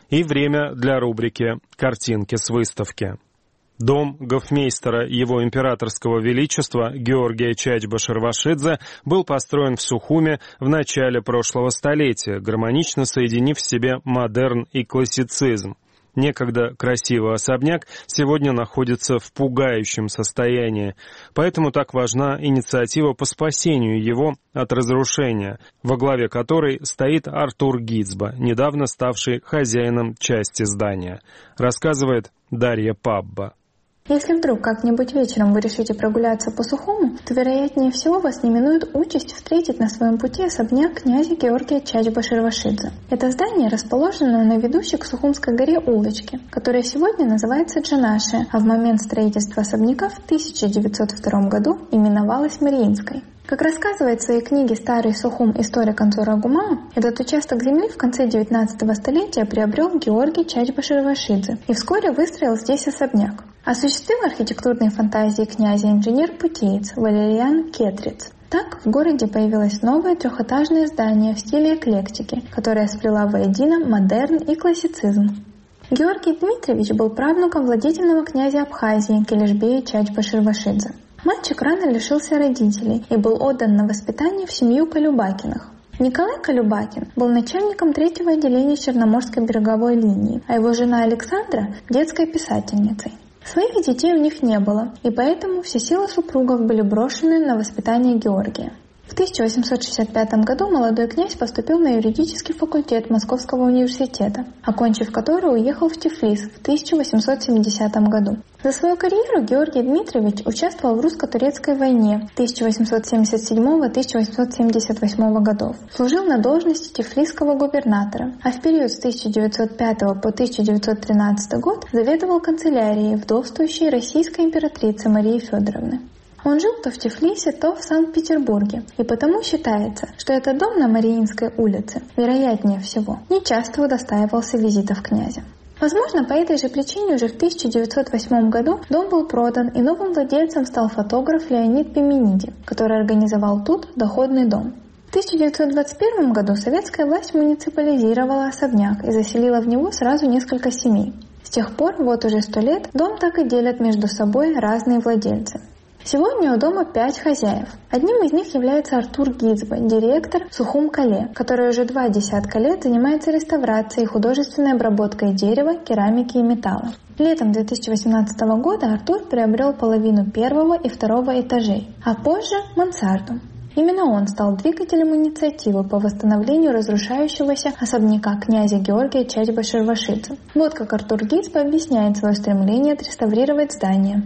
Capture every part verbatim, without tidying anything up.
И время для рубрики «Картинки с выставки». Дом гофмейстера Его Императорского Величества Георгия Чайджба-Шервашидзе был построен в Сухуме в начале прошлого столетия, гармонично соединив в себе модерн и классицизм. Некогда красивый особняк сегодня находится в пугающем состоянии, поэтому так важна инициатива по спасению его от разрушения, во главе которой стоит Артур Гицба, недавно ставший хозяином части здания, рассказывает Дарья Пабба. Если вдруг как-нибудь вечером вы решите прогуляться по Сухуму, то, вероятнее всего, вас не минует участь встретить на своем пути особняк князя Георгия Чайджба-Шервашидзе. Это здание расположено на ведущей к Сухумской горе улочке, которая сегодня называется Джанашия, а в момент строительства особняка в тысяча девятьсот втором году именовалась Мариинской. Как рассказывает в своей книге «Старый Сухум. Историк Ансура Гумаа», этот участок земли в конце девятнадцатого столетия приобрел Георгий Чайджба-Шервашидзе и вскоре выстроил здесь особняк. Осуществил архитектурные фантазии князя инженер-путеец Валериан Кетриц. Так в городе появилось новое трехэтажное здание в стиле эклектики, которое сплела воедино модерн и классицизм. Георгий Дмитриевич был правнуком владетельного князя Абхазии Келешбея Чайджба-Шервашидзе. Мальчик рано лишился родителей и был отдан на воспитание в семью Колюбакиных. Николай Колюбакин был начальником третьего отделения Черноморской береговой линии, а его жена Александра – детской писательницей. Своих детей у них не было, и поэтому все силы супругов были брошены на воспитание Георгия. В тысяча восемьсот шестьдесят пятом году молодой князь поступил на юридический факультет Московского университета, окончив который уехал в Тифлис в тысяча восемьсот семидесятом году. За свою карьеру Георгий Дмитриевич участвовал в русско-турецкой войне тысяча восемьсот семьдесят седьмого — тысяча восемьсот семьдесят восьмого годов, служил на должности тифлисского губернатора, а в период с тысяча девятьсот пятого по тысяча девятьсот тринадцатый год заведовал канцелярией вдовствующей российской императрицы Марии Федоровны. Он жил то в Тифлисе, то в Санкт-Петербурге, и потому считается, что этот дом на Мариинской улице, вероятнее всего, нечасто удостаивался визитов князя. Возможно, по этой же причине уже в тысяча девятьсот восьмом году дом был продан, и новым владельцем стал фотограф Леонид Пимениди, который организовал тут доходный дом. В тысяча девятьсот двадцать первом году советская власть муниципализировала особняк и заселила в него сразу несколько семей. С тех пор, вот уже сто лет, дом так и делят между собой разные владельцы. Сегодня у дома пять хозяев. Одним из них является Артур Гицба, директор Сухум-Кале, который уже два десятка лет занимается реставрацией и художественной обработкой дерева, керамики и металла. Летом две тысячи восемнадцатого года Артур приобрел половину первого и второго этажей, а позже – мансарду. Именно он стал двигателем инициативы по восстановлению разрушающегося особняка князя Георгия Чайджба-Шервашидзе. Вот как Артур Гицба объясняет свое стремление отреставрировать здание.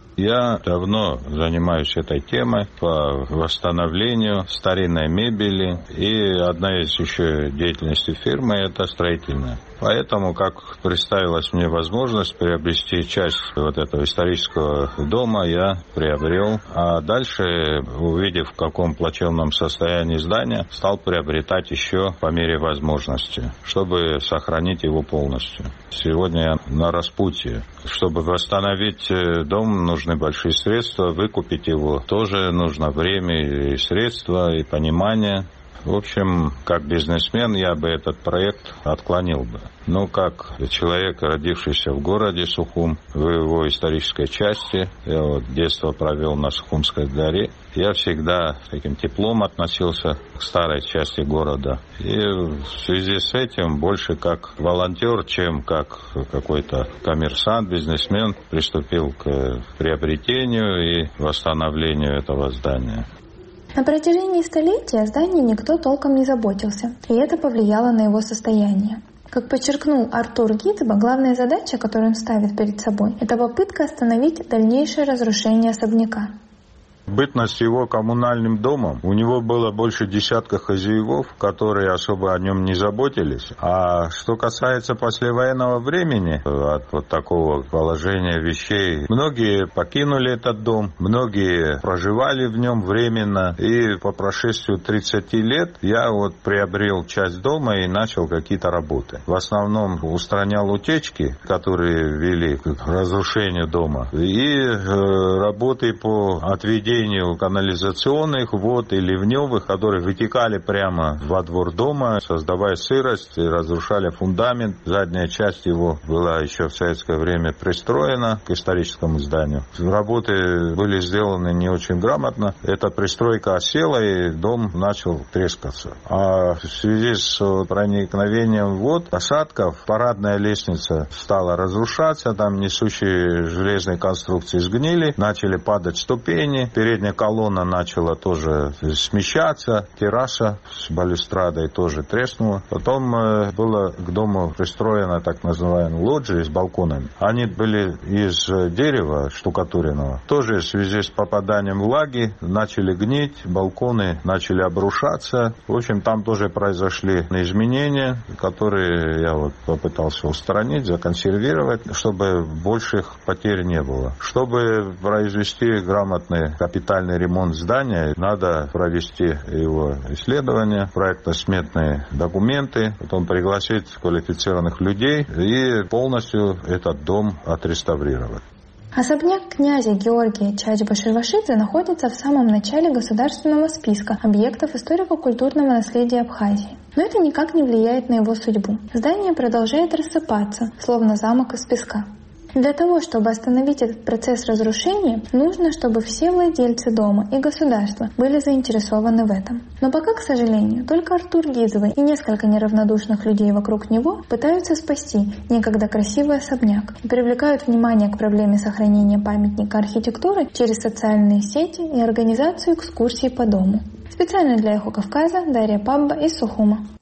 Я давно занимаюсь этой темой по восстановлению старинной мебели, и одна из еще деятельностей фирмы – это строительная. Поэтому, как представилась мне возможность приобрести часть вот этого исторического дома, я приобрел. А дальше, увидев, в каком плачевном состоянии здание, стал приобретать еще по мере возможности, чтобы сохранить его полностью. Сегодня я на распутье. Чтобы восстановить дом, нужны большие средства. Выкупить его тоже нужно время и средства, и понимание. В общем, как бизнесмен я бы этот проект отклонил бы. Но как человек, родившийся в городе Сухум, в его исторической части, я вот детство провел на Сухумской горе, я всегда с таким теплом относился к старой части города. И в связи с этим больше как волонтер, чем как какой-то коммерсант, бизнесмен, приступил к приобретению и восстановлению этого здания. На протяжении столетия о здании никто толком не заботился, и это повлияло на его состояние. Как подчеркнул Артур Гицба, главная задача, которую он ставит перед собой, это попытка остановить дальнейшее разрушение особняка. Бытность его коммунальным домом, у него было больше десятка хозяевов, которые особо о нем не заботились. А что касается послевоенного времени, от вот такого положения вещей, многие покинули этот дом, многие проживали в нем временно. И по прошествию тридцати лет я вот приобрел часть дома и начал какие-то работы. В основном устранял утечки, которые вели к разрушению дома, и э, работы по отведению проведению канализационных вод и ливневых, которые вытекали прямо во двор дома, создавая сырость и разрушали фундамент. Задняя часть его была еще в советское время пристроена к историческому зданию. Работы были сделаны не очень грамотно. Эта пристройка осела, и дом начал трескаться. А в связи с проникновением вод, осадков, парадная лестница стала разрушаться, там несущие железные конструкции сгнили, начали падать ступени, передняя колонна начала тоже смещаться, терраса с балюстрадой тоже треснула. Потом было к дому пристроена так называемая лоджия с балконами. Они были из дерева штукатуренного. Тоже в связи с попаданием влаги начали гнить, балконы начали обрушаться. В общем, там тоже произошли изменения, которые я вот попытался устранить, законсервировать, чтобы больших потерь не было. Чтобы произвести грамотный капитальный ремонт здания, надо провести его исследования, проектно-сметные документы, потом пригласить квалифицированных людей и полностью этот дом отреставрировать. Особняк князя Георгия Чайджба-Шервашидзе находится в самом начале государственного списка объектов историко-культурного наследия Абхазии. Но это никак не влияет на его судьбу. Здание продолжает рассыпаться, словно замок из песка. Для того, чтобы остановить этот процесс разрушения, нужно, чтобы все владельцы дома и государства были заинтересованы в этом. Но пока, к сожалению, только Артур Гизовый и несколько неравнодушных людей вокруг него пытаются спасти некогда красивый особняк и привлекают внимание к проблеме сохранения памятника архитектуры через социальные сети и организацию экскурсий по дому. Специально для Эхо Кавказа Дарья Пабба из Сухума.